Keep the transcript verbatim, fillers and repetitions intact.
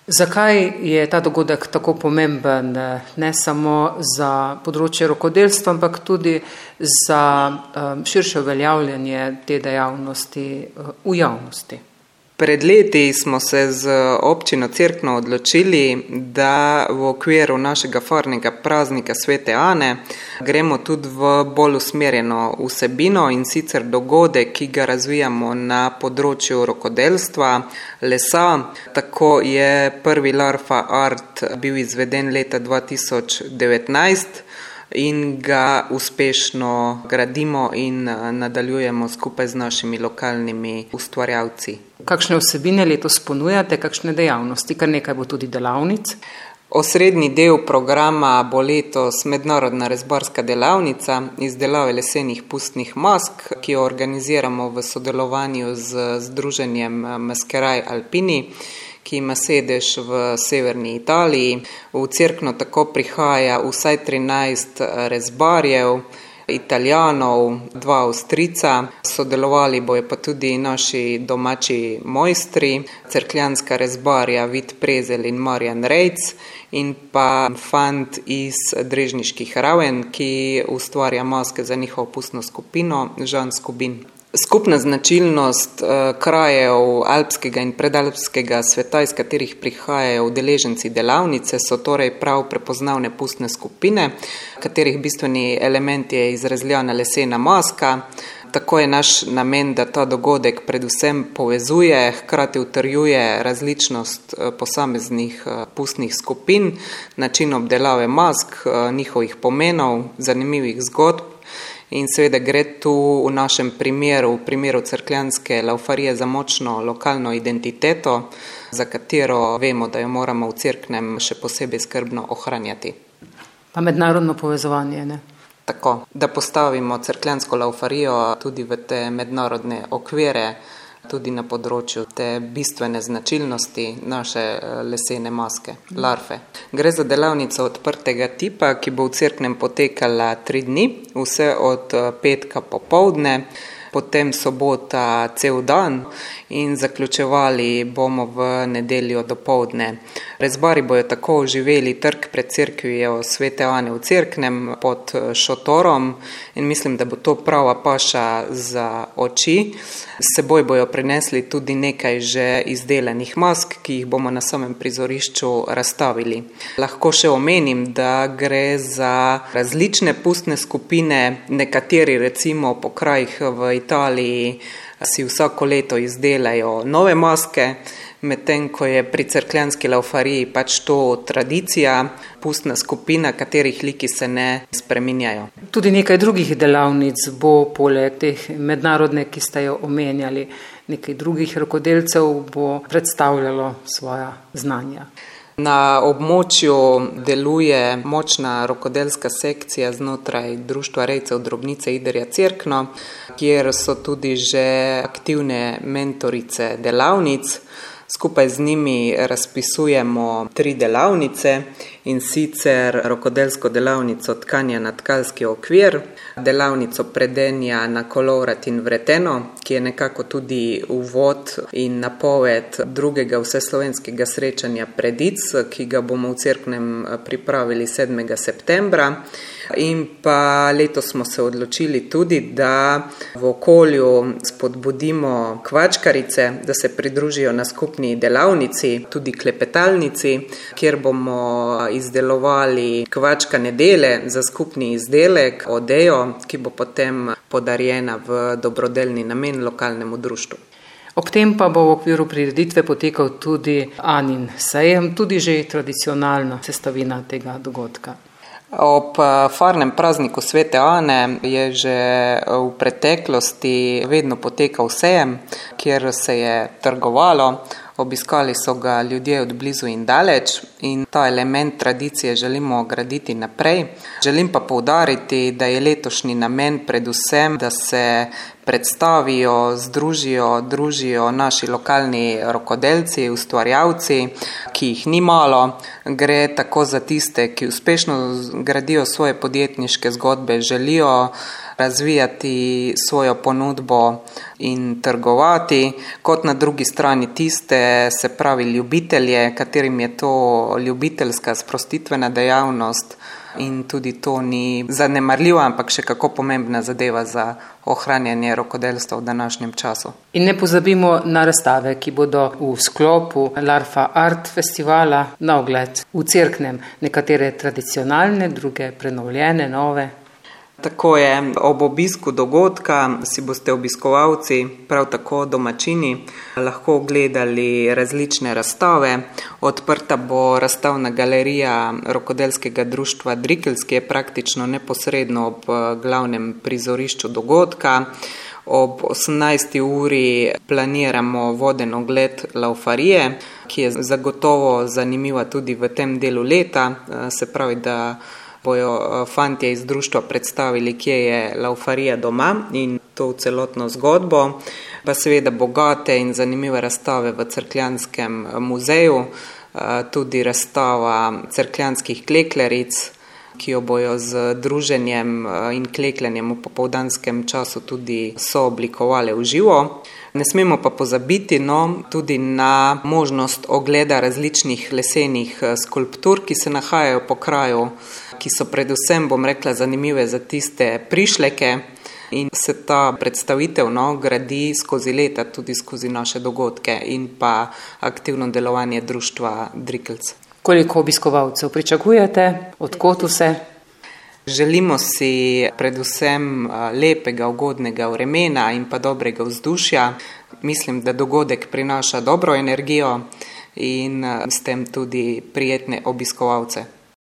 Zakaj je ta dogodek tako pomemben, ne samo za področje rokodelstva, ampak tudi za širše uveljavljanje te dejavnosti v javnosti? Pred leti smo se z občino Cerkno odločili, da v okviru našega farnega praznika Svete Ane gremo tudi v bolj usmerjeno vsebino, in sicer dogodek, ki ga razvijamo na področju rokodelstva, lesa. Tako je prvi Larfa Art bil izveden leta dva tisoč devetnajst in ga uspešno gradimo in nadaljujemo skupaj z našimi lokalnimi ustvarjalci. Kakšne vsebine letos ponujate, kakšne dejavnosti? Kar nekaj bo tudi delavnic. Osrednji del programa bo letos mednarodna rezbarska delavnica izdelave lesenih pustnih mask, ki jo organiziramo v sodelovanju z združenjem Maskeraj Alpini, ki ima sedež v severni Italiji. V Cerkno tako prihaja vsaj trinajst rezbarjev, Italijanov, dva Avstrijca, sodelovali bojo pa tudi naši domači mojstri, cerkljanska rezbarja Vid Prezelj in Marjan Rejc in pa fant iz Drežniških Raven, ki ustvarja maske za njihovo pustno skupino, Žan Skubin. Skupna značilnost krajev alpskega in predalpskega sveta, iz katerih prihajajo udeleženci delavnice, so torej prav prepoznavne pustne skupine, katerih bistveni element je izrezljana lesena maska. Tako je naš namen, da ta dogodek predvsem povezuje, hkrati utrjuje različnost posameznih pustnih skupin, način obdelave mask, njihovih pomenov, zanimivih zgodb. In seveda gre tu v našem primeru, v primeru cerkljanske laufarije, za močno lokalno identiteto, za katero vemo, da jo moramo v Cerknem še posebej skrbno ohranjati. Pa mednarodno povezovanje, ne? Tako, da postavimo cerkljansko laufarijo tudi v te mednarodne okvire, tudi na področju te bistvene značilnosti naše lesene maske, larfe. Gre za delavnico odprtega tipa, ki bo v Cerknem potekala tri dni, vse od petka popoldne, potem sobota cel dan in zaključevali bomo v nedeljo dopoldne. Rezbari bojo tako oživeli trg pred cerkvijo Svete Ane v Cerknem pod šotorom in mislim, da bo to prava paša za oči. S seboj bojo prinesli tudi nekaj že izdelanih mask, ki jih bomo na samem prizorišču razstavili. Lahko še omenim, da gre za različne pustne skupine, nekateri recimo po krajih v Italiji si vsako leto izdelajo nove maske, medtem ko je pri cerkljanski laufariji pač to tradicija, pustna skupina, katerih liki se ne spreminjajo. Tudi nekaj drugih delavnic bo poleg teh mednarodne, ki ste jo omenjali, nekaj drugih rokodelcev bo predstavljalo svoja znanja. Na območju deluje močna rokodelska sekcija znotraj Društva rejcev drobnice Idrija Cerkno, kjer so tudi že aktivne mentorice delavnic. Skupaj z njimi razpisujemo tri delavnice, in sicer rokodelsko delavnico tkanja na tkalski okvir, delavnico predenja na kolovrat in vreteno, ki je nekako tudi uvod in napoved drugega vseslovenskega srečanja predic, ki ga bomo v Cerknem pripravili sedmega septembra. In pa letos smo se odločili tudi, da v okolju spodbudimo kvačkarice, da se pridružijo na skupni delavnici, tudi klepetalnici, kjer bomo izdelovali kvačkane dele za skupni izdelek, odejo, ki bo potem podarjena v dobrodelni namen lokalnemu društvu. Ob tem pa bo v okviru prireditve potekal tudi Anin sejem, tudi že tradicionalna sestavina tega dogodka. Ob farnem prazniku Svete Ane je že v preteklosti vedno potekal sejem, kjer se je trgovalo. Obiskali so ga ljudje od blizu in daleč in ta element tradicije želimo graditi naprej. Želim pa poudariti, da je letošnji namen predvsem, da se predstavijo, združijo, družijo naši lokalni rokodelci, ustvarjalci, ki jih ni malo. Gre tako za tiste, ki uspešno gradijo svoje podjetniške zgodbe, želijo razvijati svojo ponudbo in trgovati, kot na drugi strani tiste, se pravi ljubitelje, katerim je to ljubiteljska sprostitvena dejavnost in tudi to ni zanemarljiva, ampak še kako pomembna zadeva za ohranjanje rokodelstva v današnjem času. In ne pozabimo na razstave, ki bodo v sklopu Larfa Art festivala na ogled v Cerknem, nekatere tradicionalne, druge prenovljene, nove. Tako je, ob obisku dogodka si boste obiskovalci, prav tako domačini, lahko gledali različne razstave. Odprta bo razstavna galerija rokodelskega društva Drikels, ki je praktično neposredno ob glavnem prizorišču dogodka. Ob osemnajsti uri planiramo voden ogled laufarije, ki je zagotovo zanimiva tudi v tem delu leta, se pravi, da bojo fantje iz društva predstavili, kje je laufarija doma in to v celotno zgodbo, pa seveda bogate in zanimive razstave v Cerkljanskem muzeju, tudi razstava cerkljanskih klekljaric, ki jo bojo z druženjem in klekljanjem v popoldanskem času tudi sooblikovale v živo. Ne smemo pa pozabiti no, tudi na možnost ogleda različnih lesenih skulptur, ki se nahajajo po kraju, ki so predvsem, bom rekla, zanimive za tiste prišleke in se ta predstavitev no, gradi skozi leta, tudi skozi naše dogodke in pa aktivno delovanje društva Drikels. Koliko obiskovalcev pričakujete? Od kod vse? Želimo si predvsem lepega, ugodnega vremena in pa dobrega vzdušja. Mislim, da dogodek prinaša dobro energijo in s tem tudi prijetne obiskovalce.